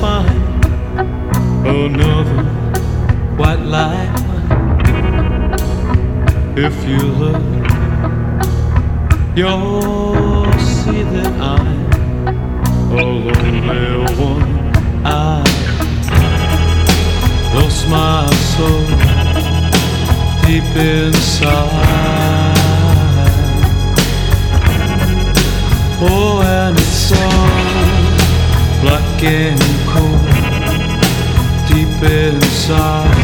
find another quite like mine. If you look, you'll see that I'm a lonely one. I lost my soul deep inside. Oh, and it's so black and cold deep inside.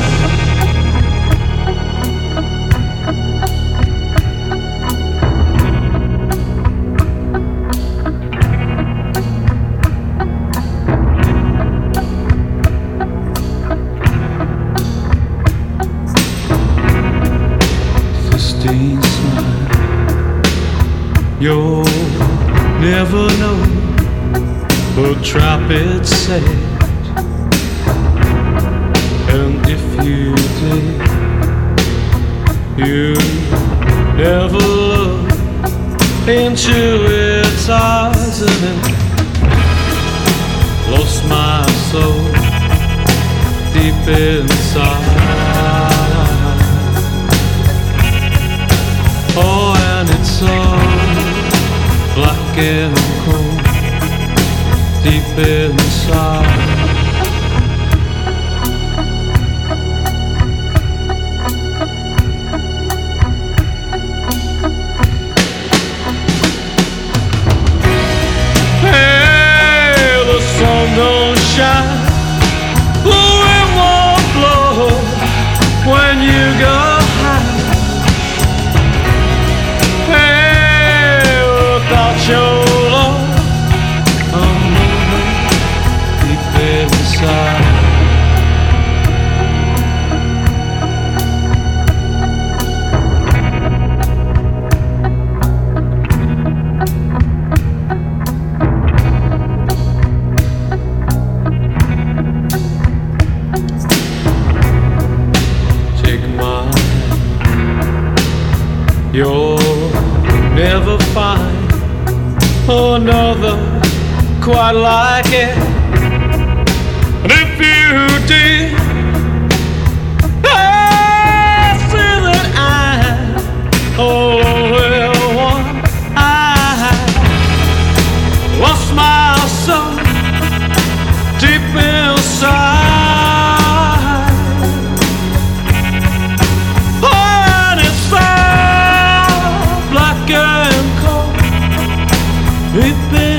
Smile. You'll never know the trap it set, and if you did, you never look into its eyes, and it lost my soul deep inside. Oh, and it's so black and cold deep inside. Hey, the sun don't shine, the wind won't blow when you go high. Your love, I'm moving deep inside. Take mine, you'll never find another quite like it. And if you did, I see that I'm only one. I lost my soul deep inside. Oh, and it's so black and cold deep inside.